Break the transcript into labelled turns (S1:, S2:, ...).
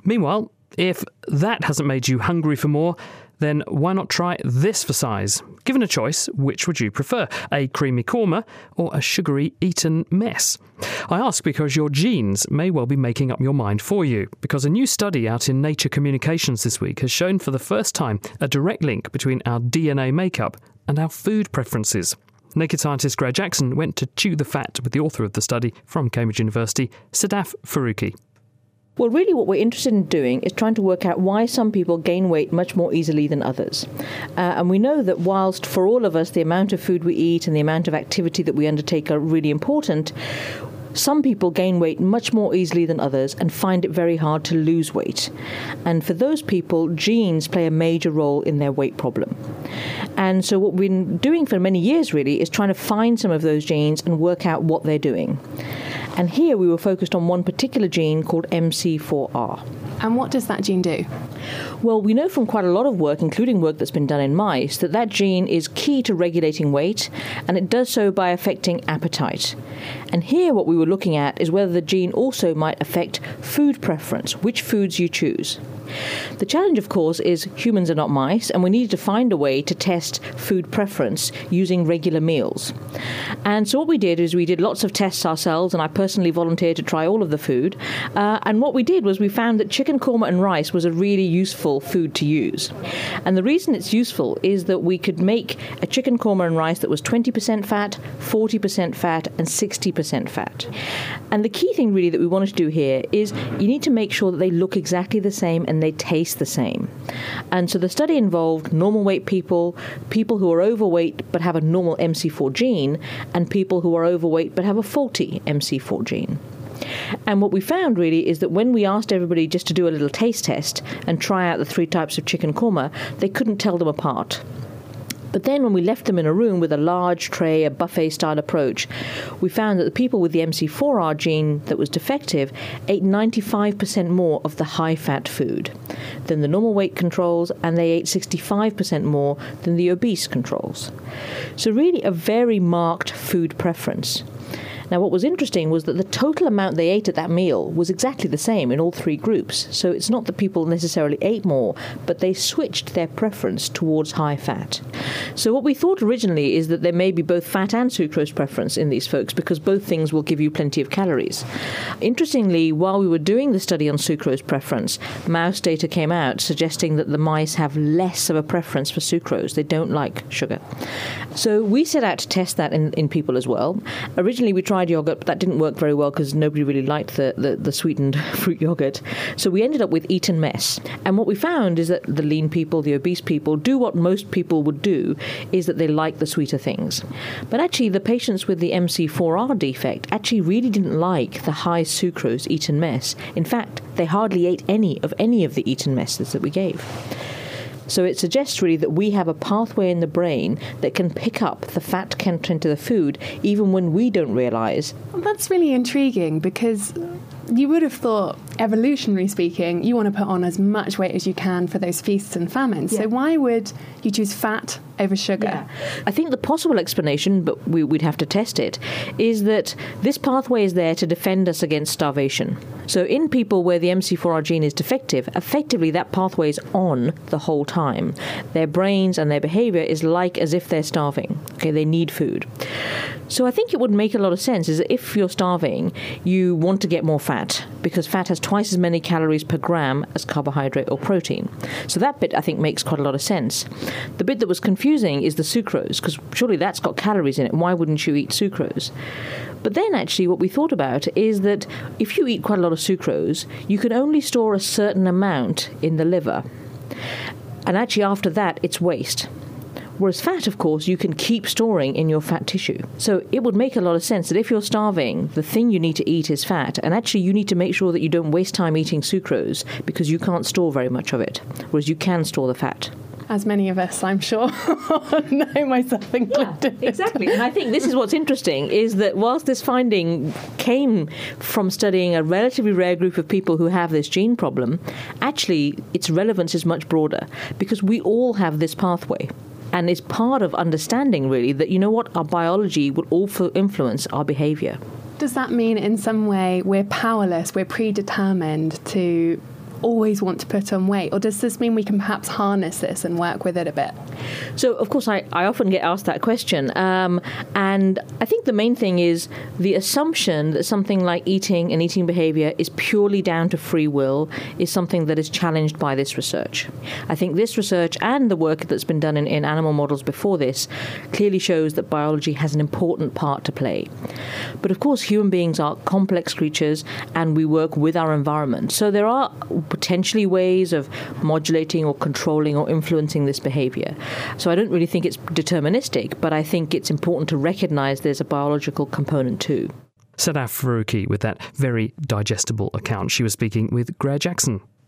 S1: Meanwhile, if that hasn't made you hungry for more, then why not try this for size? Given a choice, which would you prefer? A creamy korma or a sugary Eton mess? I ask because your genes may well be making up your mind for you, because a new study out in Nature Communications this week has shown for the first time a direct link between our DNA makeup and our food preferences. Naked scientist Greg Jackson went to chew the fat with the author of the study from Cambridge University, Sadaf Farooqi.
S2: Well, really what we're interested in doing is trying to work out why some people gain weight much more easily than others. And we know that whilst for all of us the amount of food we eat and the amount of activity that we undertake are really important, some people gain weight much more easily than others and find it very hard to lose weight. And for those people, genes play a major role in their weight problem. And so what we've been doing for many years really is trying to find some of those genes and work out what they're doing. And here we were focused on one particular gene called MC4R.
S3: And what does that gene do?
S2: Well, we know from quite a lot of work, including work that's been done in mice, that that gene is key to regulating weight, and it does so by affecting appetite. And here what we were looking at is whether the gene also might affect food preference, which foods you choose. The challenge, of course, is humans are not mice, and we needed to find a way to test food preference using regular meals. And so what we did is we did lots of tests ourselves, and I personally volunteered to try all of the food. And what we did was we found that chicken korma and rice was a really useful food to use. And the reason it's useful is that we could make a chicken korma and rice that was 20% fat, 40% fat, and 60% fat. And the key thing really that we wanted to do here is you need to make sure that they look exactly the same and they taste the same. And so the study involved normal weight people, people who are overweight but have a normal MC4 gene, and people who are overweight but have a faulty MC4 gene. And what we found really is that when we asked everybody just to do a little taste test and try out the 3 types of chicken korma, they couldn't tell them apart. But then when we left them in a room with a large tray, a buffet-style approach, we found that the people with the MC4R gene that was defective ate 95% more of the high-fat food than the normal weight controls, and they ate 65% more than the obese controls. So really a very marked food preference. Now, what was interesting was that the total amount they ate at that meal was exactly the same in all 3 groups. So it's not that people necessarily ate more, but they switched their preference towards high fat. So what we thought originally is that there may be both fat and sucrose preference in these folks, because both things will give you plenty of calories. Interestingly, while we were doing the study on sucrose preference, mouse data came out suggesting that the mice have less of a preference for sucrose. They don't like sugar. So we set out to test that in people as well. Originally, we tried yogurt, but that didn't work very well because nobody really liked the sweetened fruit yogurt. So we ended up with Eton mess. And what we found is that the lean people, the obese people, do what most people would do, is that they like the sweeter things. But actually, the patients with the MC4R defect actually really didn't like the high sucrose Eton mess. In fact, they hardly ate any of the Eton messes that we gave. So it suggests really that we have a pathway in the brain that can pick up the fat content of the food even when we don't realise.
S3: Well, that's really intriguing, because you would have thought, evolutionarily speaking, you want to put on as much weight as you can for those feasts and famines. Yeah. So why would you choose fat over sugar?
S2: Yeah. I think the possible explanation, but we'd have to test it, is that this pathway is there to defend us against starvation. So in people where the MC4R gene is defective, effectively that pathway is on the whole time. Their brains and their behaviour is like as if they're starving. Okay, they need food. So I think it would make a lot of sense is that if you're starving, you want to get more fat, because fat has twice as many calories per gram as carbohydrate or protein. So that bit, I think, makes quite a lot of sense. The bit that was confusing is the sucrose, because surely that's got calories in it. Why wouldn't you eat sucrose? But then actually what we thought about is that if you eat quite a lot of sucrose, you can only store a certain amount in the liver. And actually after that, it's waste. Whereas fat, of course, you can keep storing in your fat tissue. So it would make a lot of sense that if you're starving, the thing you need to eat is fat. And actually you need to make sure that you don't waste time eating sucrose, because you can't store very much of it, whereas you can store the fat.
S3: As many of us, I'm sure, know, myself included.
S2: Yeah, exactly. And I think this is what's interesting, is that whilst this finding came from studying a relatively rare group of people who have this gene problem, actually its relevance is much broader, because we all have this pathway. And it's part of understanding, really, that, you know what, our biology will also influence our behaviour.
S3: Does that mean in some way we're powerless, we're predetermined to always want to put on weight? Or does this mean we can perhaps harness this and work with it a bit?
S2: So, of course, I often get asked that question. And I think the main thing is the assumption that something like eating and eating behavior is purely down to free will is something that is challenged by this research. I think this research and the work that's been done in animal models before this clearly shows that biology has an important part to play. But of course, human beings are complex creatures and we work with our environment. So there are potentially ways of modulating or controlling or influencing this behavior. So I don't really think it's deterministic, but I think it's important to recognize there's a biological component too.
S1: Sadaf Farooqi with that very digestible account. She was speaking with Greer Jackson.